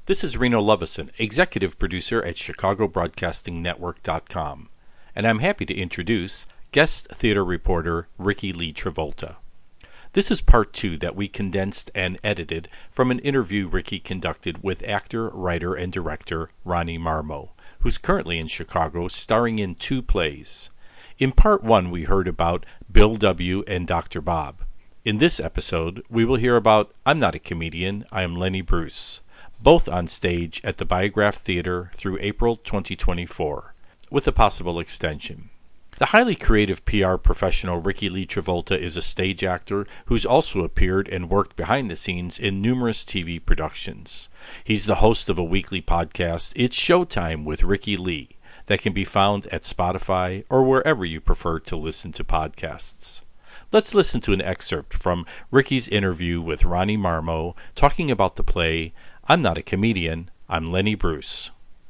This is Reno Lovison, executive producer at ChicagoBroadcastingNetwork.com, and I'm happy to introduce guest theater reporter Ricky Lee Travolta. This is part 2 that we condensed and edited from an interview Ricky conducted with actor, writer, and director Ronnie Marmo, who's currently in Chicago starring in 2 plays. In part 1, we heard about Bill W. and Dr. Bob. In this episode, we will hear about I'm Not a Comedian, I Am Lenny Bruce, both on stage at the Biograph Theater through April 2024, with a possible extension. The highly creative PR professional Ricky Lee Travolta is a stage actor who's also appeared and worked behind the scenes in numerous TV productions. He's the host of a weekly podcast, It's Showtime with Ricky Lee, that can be found at Spotify or wherever you prefer to listen to podcasts. Let's listen to an excerpt from Ricky's interview with Ronnie Marmo talking about the play I'm Not a Comedian, I'm Lenny Bruce.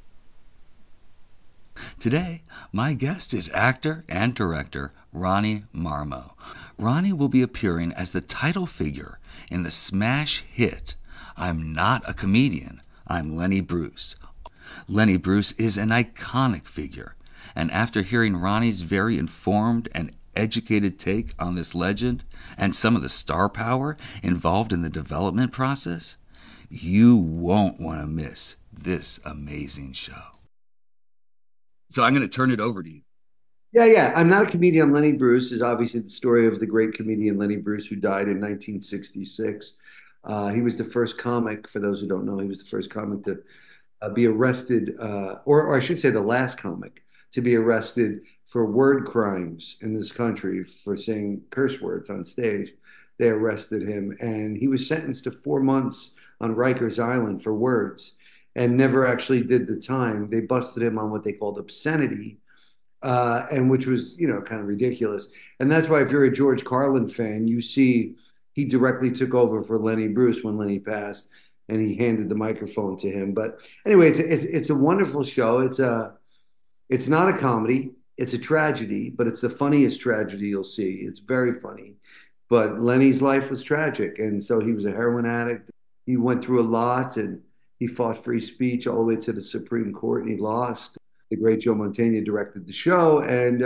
Today, my guest is actor and director Ronnie Marmo. Ronnie will be appearing as the title figure in the smash hit I'm Not a Comedian, I'm Lenny Bruce. Lenny Bruce is an iconic figure, and after hearing Ronnie's very informed and educated take on this legend and some of the star power involved in the development process, you won't want to miss this amazing show. So I'm going to turn it over to you. Yeah. I'm Not a Comedian. I'm Lenny Bruce is obviously the story of the great comedian Lenny Bruce, who died in 1966. He was the first comic, for those who don't know, he was the first comic to be arrested, or I should say the last comic to be arrested for word crimes in this country for saying curse words on stage. They arrested him, and he was sentenced to 4 months on Rikers Island for words and never actually did the time. They busted him on what they called obscenity, and which was, kind of ridiculous. And that's why if you're a George Carlin fan, you see he directly took over for Lenny Bruce when Lenny passed, and he handed the microphone to him. But anyway, it's a wonderful show. It's not a comedy. It's a tragedy, but it's the funniest tragedy you'll see. It's very funny. But Lenny's life was tragic, and so he was a heroin addict. He went through a lot, and he fought free speech all the way to the Supreme Court, and he lost. The great Joe Mantegna directed the show,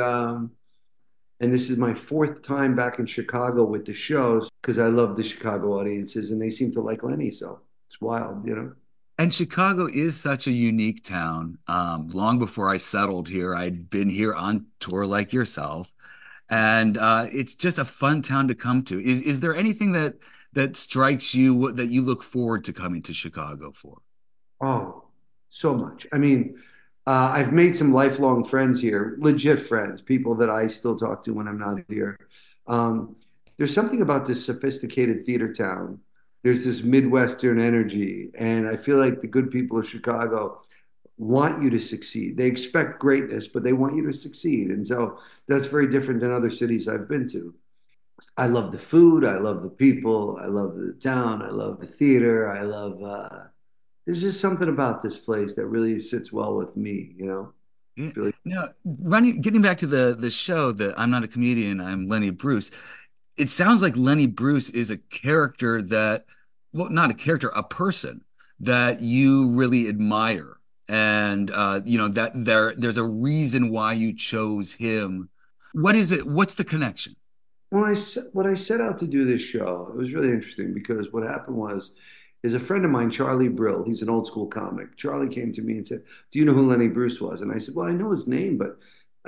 and this is my 4th time back in Chicago with the shows because I love the Chicago audiences, and they seem to like Lenny, so it's wild. And Chicago is such a unique town. Long before I settled here, I'd been here on tour like yourself, and it's just a fun town to come to. Is there anything that strikes you that you look forward to coming to Chicago for? Oh, so much. I mean, I've made some lifelong friends here, legit friends, people that I still talk to when I'm not here. There's something about this sophisticated theater town. There's this Midwestern energy, and I feel like the good people of Chicago want you to succeed. They expect greatness, but they want you to succeed. And so that's very different than other cities I've been to. I love the food. I love the people. I love the town. I love the theater. There's just something about this place that really sits well with me. Really. Now, getting back to the show, that I'm Not a Comedian, I'm Lenny Bruce. It sounds like Lenny Bruce is a character well, not a character, a person that you really admire. And, that there's a reason why you chose him. What is it? What's the connection? When I set out to do this show, it was really interesting because what happened is a friend of mine, Charlie Brill, he's an old school comic. Charlie came to me and said, "Do you know who Lenny Bruce was?" And I said, "Well, I know his name, but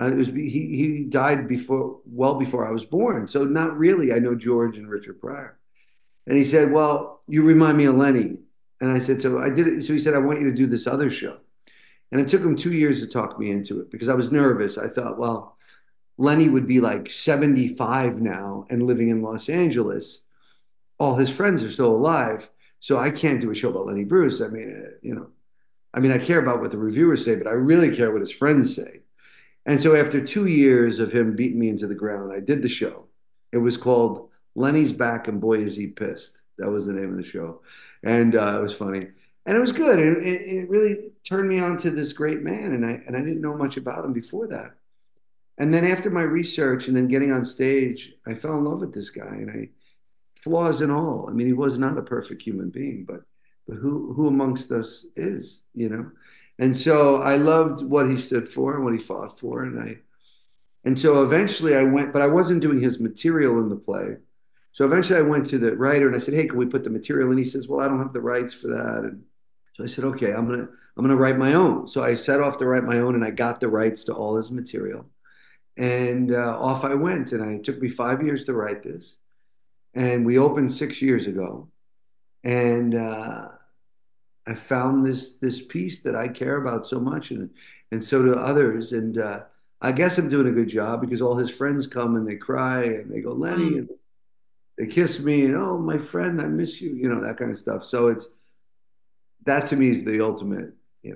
he died well before I was born, so not really. I know George and Richard Pryor." And he said, "Well, you remind me of Lenny." And I said, "So I did it." So he said, "I want you to do this other show." And it took him 2 years to talk me into it because I was nervous. I thought, well, Lenny would be like 75 now and living in Los Angeles. All his friends are still alive. So I can't do a show about Lenny Bruce. I care about what the reviewers say, but I really care what his friends say. And so after 2 years of him beating me into the ground, I did the show. It was called Lenny's Back and Boy Is He Pissed. That was the name of the show. And it was funny. And it was good. And it really turned me on to this great man. And I didn't know much about him before that. And then after my research and then getting on stage, I fell in love with this guy. And flaws and all. I mean, he was not a perfect human being, but but who amongst us is, you know? And so I loved what he stood for and what he fought for. And so eventually I went, but I wasn't doing his material in the play. So eventually I went to the writer and I said, "Hey, can we put the material in?" He says, "Well, I don't have the rights for that." And so I said, "Okay, I'm gonna write my own." So I set off to write my own and I got the rights to all his material. And off I went. And it took me 5 years to write this. And we opened 6 years ago. And I found this piece that I care about so much, and so do others. And I guess I'm doing a good job because all his friends come and they cry and they go, "Lenny," and they kiss me and, "Oh, my friend, I miss you," that kind of stuff. So it's that to me is the ultimate,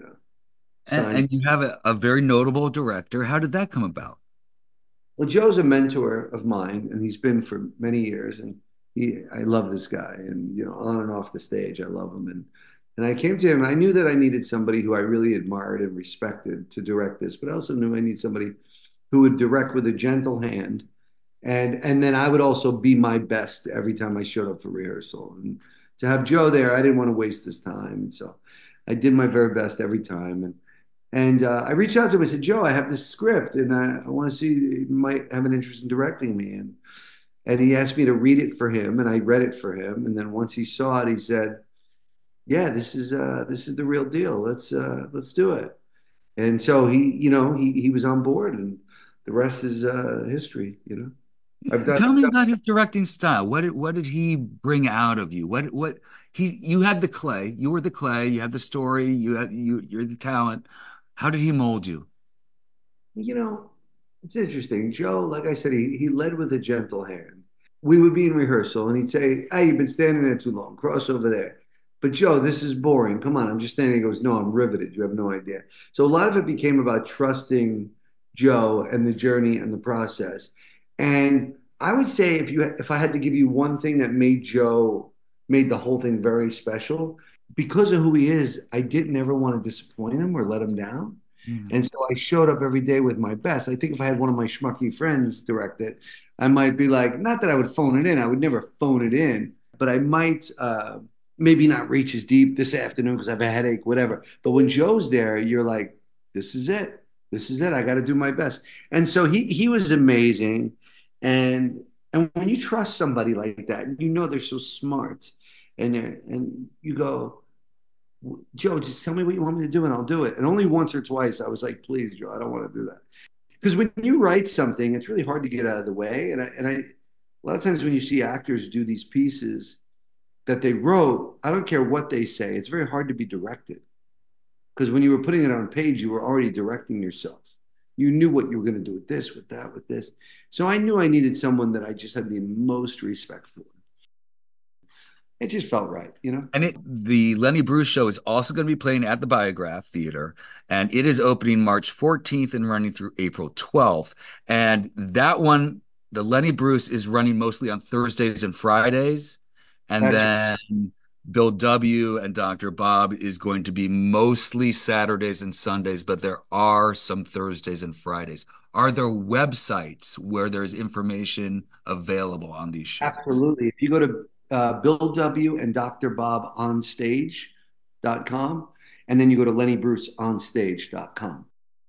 sign. And you have a very notable director. How did that come about? Well, Joe's a mentor of mine, and he's been for many years. And I love this guy, and on and off the stage, I love him. And I came to him. I knew that I needed somebody who I really admired and respected to direct this, but I also knew I need somebody who would direct with a gentle hand, and then I would also be my best every time I showed up for rehearsal. And to have Joe there, I didn't want to waste his time, and so I did my very best every time. And I reached out to him. I said, "Joe, I have this script, and I want to see you might have an interest in directing me." And he asked me to read it for him, and I read it for him. And then once he saw it, he said, "Yeah, this is the real deal. Let's do it." And so he was on board, and the rest is history. I've done. Tell me about his directing style. What did he bring out of you? What he you had the clay. You were the clay. You had the story. You're the talent. How did he mold you? You know, it's interesting. Joe, like I said, he led with a gentle hand. We would be in rehearsal and he'd say, "Hey, you've been standing there too long. Cross over there." "But Joe, this is boring. Come on, I'm just standing." He goes, "No, I'm riveted. You have no idea." So a lot of it became about trusting Joe and the journey and the process. And I would say if I had to give you one thing that made the whole thing very special, because of who he is, I didn't ever want to disappoint him or let him down. Yeah. And so I showed up every day with my best. I think if I had one of my schmucky friends direct it, I might be like, not that I would phone it in. I would never phone it in, but I might maybe not reach as deep this afternoon because I have a headache, whatever. But when Joe's there, you're like, this is it. This is it. I got to do my best. And so he was amazing. And when you trust somebody like that, and they're so smart, and you go, "Joe, just tell me what you want me to do and I'll do it." And only once or twice I was like, "Please, Joe, I don't want to do that." Because when you write something, it's really hard to get out of the way. A lot of times when you see actors do these pieces that they wrote, I don't care what they say, it's very hard to be directed. Because when you were putting it on page, you were already directing yourself. You knew what you were going to do with this, with that, with this. So I knew I needed someone that I just had the most respect for. It just felt right. And the Lenny Bruce show is also going to be playing at the Biograph Theater, and it is opening March 14th and running through April 12th. And that one, the Lenny Bruce, is running mostly on Thursdays and Fridays, and That's then Bill W. and Dr. Bob is going to be mostly Saturdays and Sundays, but there are some Thursdays and Fridays. Are there websites where there's information available on these shows? Absolutely. If you go to Bill W. and Dr. Bob onstage.com, and then you go to LennyBruceOnstage.com.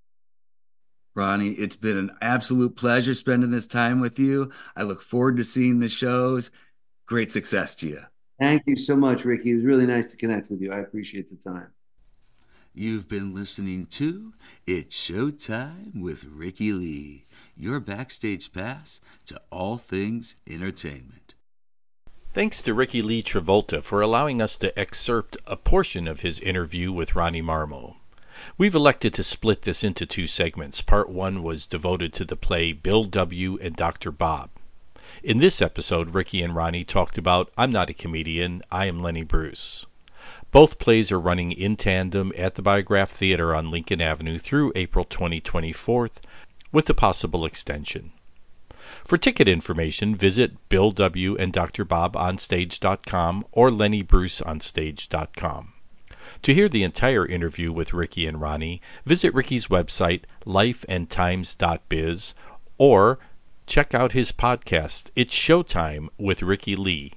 Ronnie, it's been an absolute pleasure spending this time with you. I look forward to seeing the shows. Great success to you. Thank you so much, Ricky. It was really nice to connect with you. I appreciate the time. You've been listening to It's Showtime with Ricky Lee, your backstage pass to all things entertainment. Thanks to Ricky Lee Travolta for allowing us to excerpt a portion of his interview with Ronnie Marmo. We've elected to split this into two segments. Part 1 was devoted to the play Bill W. and Dr. Bob. In this episode, Ricky and Ronnie talked about I'm Not a Comedian, I Am Lenny Bruce. Both plays are running in tandem at the Biograph Theater on Lincoln Avenue through April 2024, with a possible extension. For ticket information, visit Bill W. and Dr. Bob Onstage.com or LennyBruceOnstage.com. To hear the entire interview with Ricky and Ronnie, visit Ricky's website, lifeandtimes.biz, or check out his podcast, It's Showtime with Ricky Lee,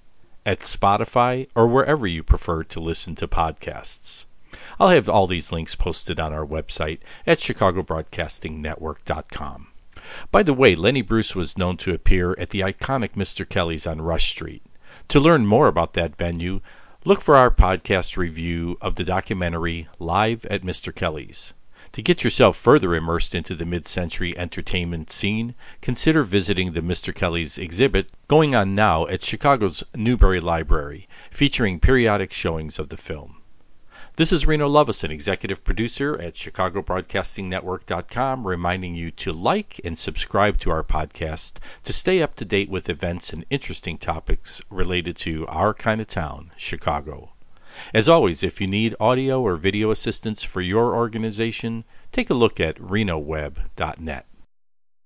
at Spotify, or wherever you prefer to listen to podcasts. I'll have all these links posted on our website at chicagobroadcastingnetwork.com. By the way, Lenny Bruce was known to appear at the iconic Mr. Kelly's on Rush Street. To learn more about that venue, look for our podcast review of the documentary Live at Mr. Kelly's. To get yourself further immersed into the mid-century entertainment scene, consider visiting the Mr. Kelly's exhibit going on now at Chicago's Newberry Library, featuring periodic showings of the film. This is Reno Lovison, executive producer at ChicagoBroadcastingNetwork.com, reminding you to like and subscribe to our podcast to stay up to date with events and interesting topics related to our kind of town, Chicago. As always, if you need audio or video assistance for your organization, take a look at renoweb.net.